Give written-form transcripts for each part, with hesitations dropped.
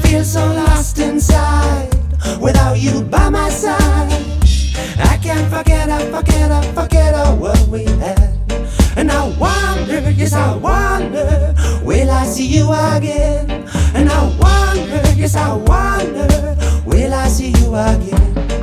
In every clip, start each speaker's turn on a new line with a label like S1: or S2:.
S1: feel so lost inside without you by my side. I can't forget what we had. And I wonder, yes I wonder, will I see you again? And I wonder, yes I wonder, will I see you again?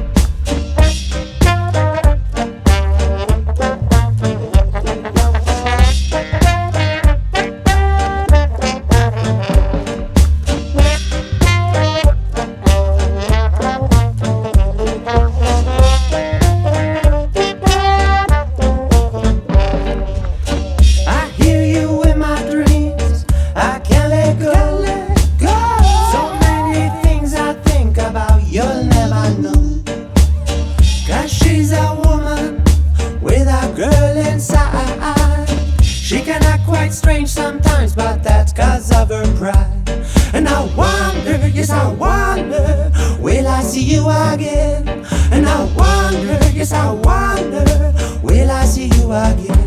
S1: You'll never know, 'cause she's a woman with a girl inside. She can act quite strange sometimes, but that's 'cause of her pride. And I wonder, yes I wonder, will I see you again? And I wonder, yes I wonder, will I see you again?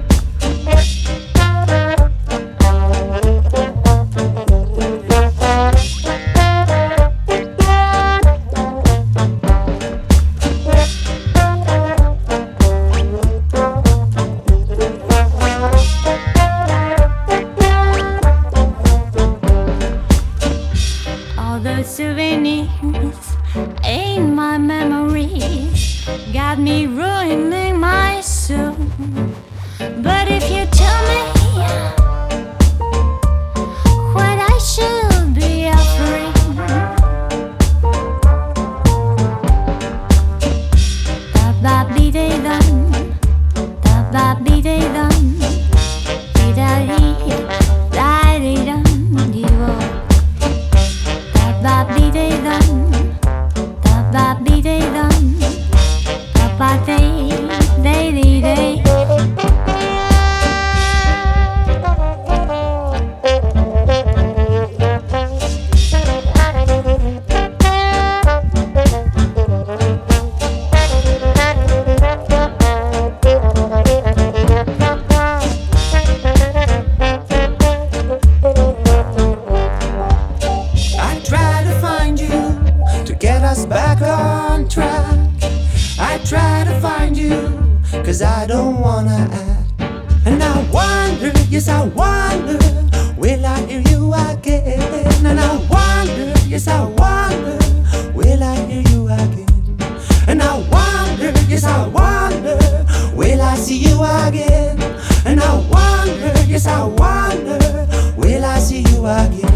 S2: The souvenirs in my memories got me ruining my soul. But if you tell me what I should be offering, da-ba-be-de-dum, da-ba-be-de-dum, di-da-dee, da-dee-dum, dee-wo. Da-ba-be-de-dum, da-ba-be-de-dum, da-ba-de-de-de-de.
S1: Get us back on track. I try to find you, 'cause I don't wanna act. And I wonder, yes I wonder, will I hear you again? And I wonder, yes I wonder, will I hear you again? And I wonder, yes I wonder, will I see you again? And I wonder, yes I wonder, will I see you again?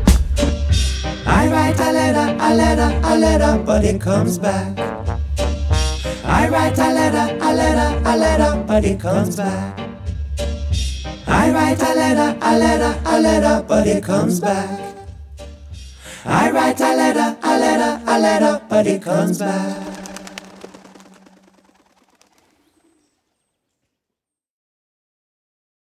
S1: I write a letter, but it comes back. I write a letter, but it comes back. I write a letter, but it comes back. I write a letter, but it comes back.